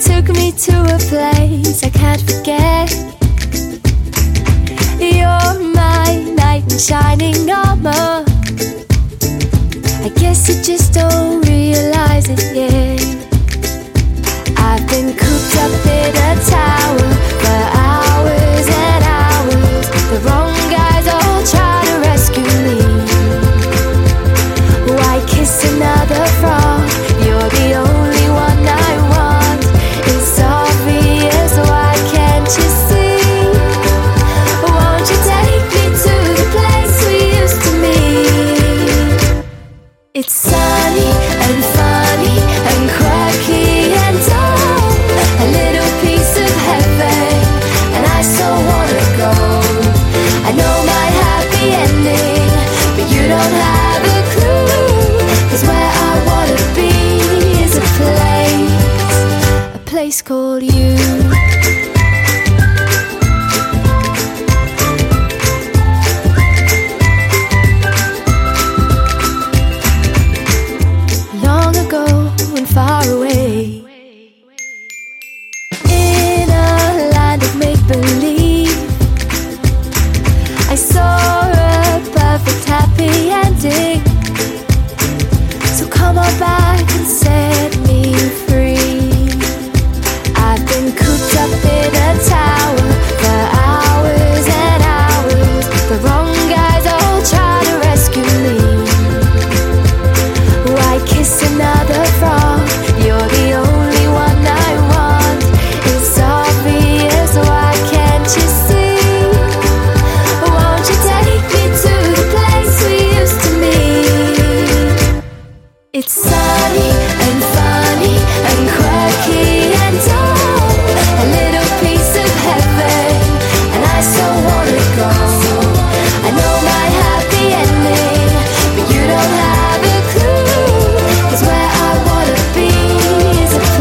took me to a place I can't forget. You're my knight in shining armor. I guess you just don't realize it yet. I've been cooped up in a tower for hours and hours. The wrong guys all try to rescue me. Why kiss another frog? You're the only one I want. It's obvious, why can't you see? Won't you take me to the place we used to meet? It's sunny and funny and quirky and dull, a little piece of heaven, and I so wanna go. I know my happy ending, but you don't have a clue. 'Cause where I wanna be is a place called you. Long ago and far away, in a land of make-believe, I saw a perfect happy ending. So come on back and set me free. I've been cooped up in a tower for hours and hours. The wrong guys all try to rescue me. Why kiss another frog? You're the only one I want. It's obvious, why can't you see? Won't you take me to the place we used to meet? It's sunny and funny and quirky and dull, a little piece of heaven, and I so wanna go. I know my happy ending, but you don't have a clue. 'Cause where I wanna be is a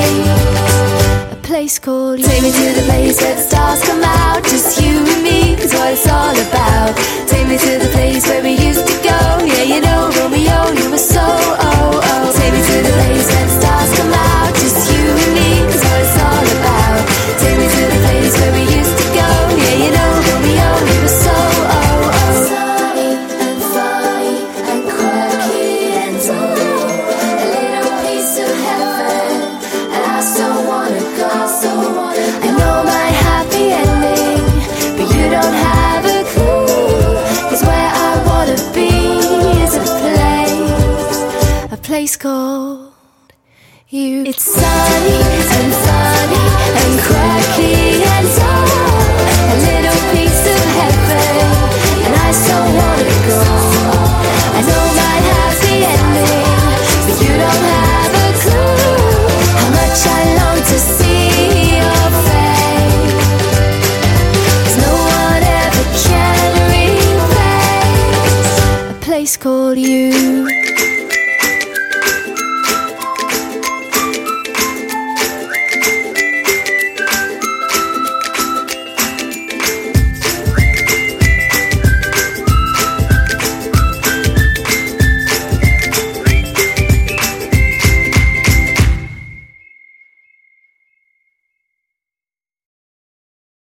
place called you. Take me to the place where the stars come out, just you and me, 'cause what it's all about. Take me to the place where we used to go. Yeah, you know, Romeo, you were so oh. Take me to the place where the stars come out, just you and me, 'cause what it's all about. Take me to the place where we used to go. Yeah, you know, Romeo, you were so oh. Sunny and funny and quirky and dull, a little piece of heaven, and I so wanna go. I know my happy ending, but you don't have a clue. 'Cause where I wanna be is a place called you. It's sunny